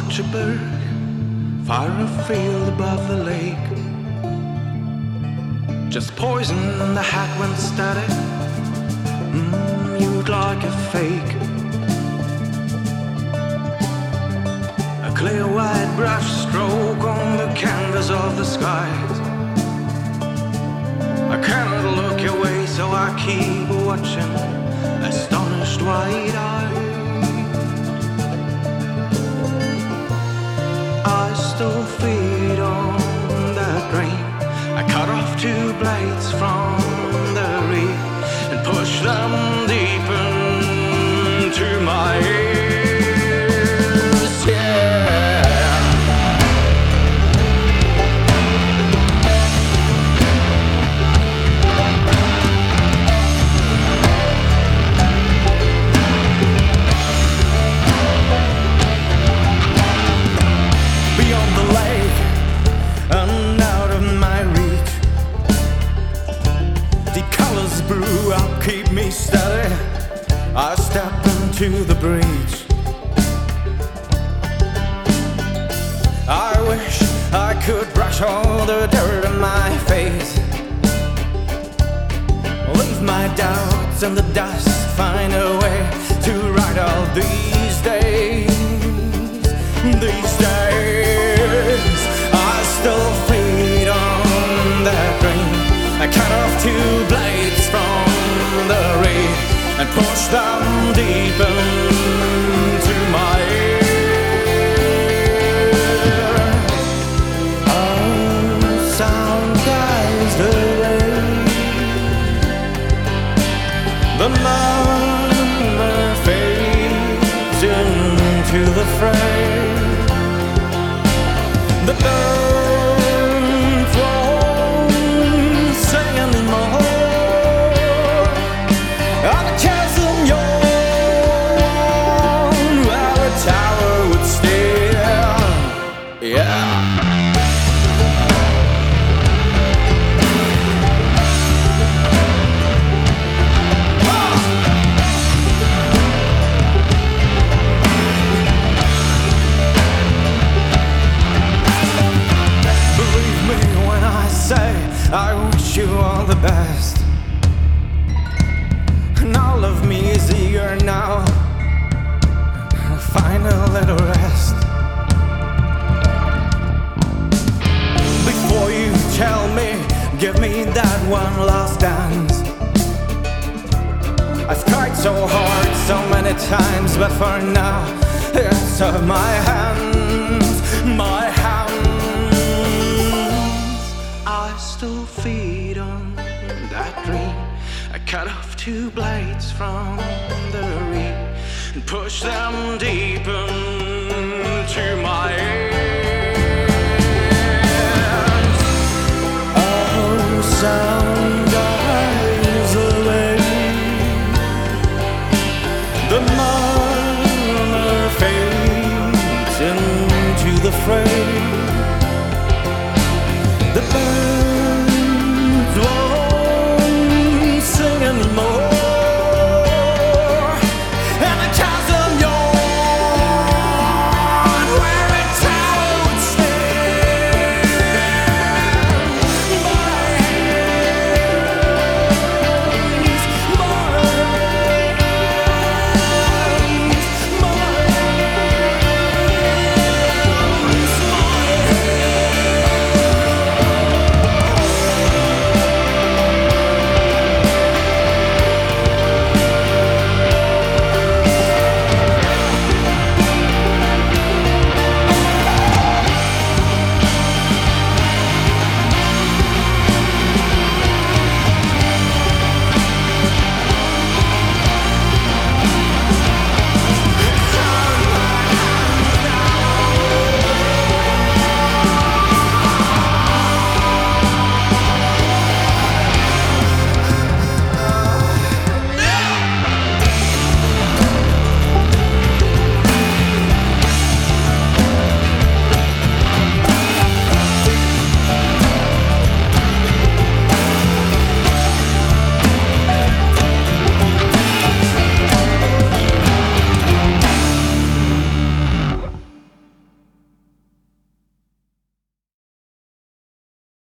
watch a bird fire a field above the lake. Just poison the hat when static. You'd like a fake. A clear white brush stroke on the canvas of the skies. I cannot look away, so I keep watching, astonished wide-eyed. I still feed on that rain. I cut off 2 blades from the reed and push them deep into my ears, yeah. Beyond the lake and out of my reach, the colors brew up, keep me steady. I step into the breach. I wish I could brush all the dirt on my face, leave my doubts in the dust, find a way to write all these days. These days I still feed on that rain. I cut off 2 blades from the reed and push them deep into my ear. Oh, sound dies the way. The murmur fades into the fray. The birds won't sing anymore. On the chasm yawn where a tower would stand, yeah. I wish you all the best, and all of me is eager now. Find a little rest before you tell me, give me that one last dance. I've tried so hard so many times, but for now it's my hands, my hands. I still feed on that dream. I cut off 2 blades from the reed and push them deep into my ear.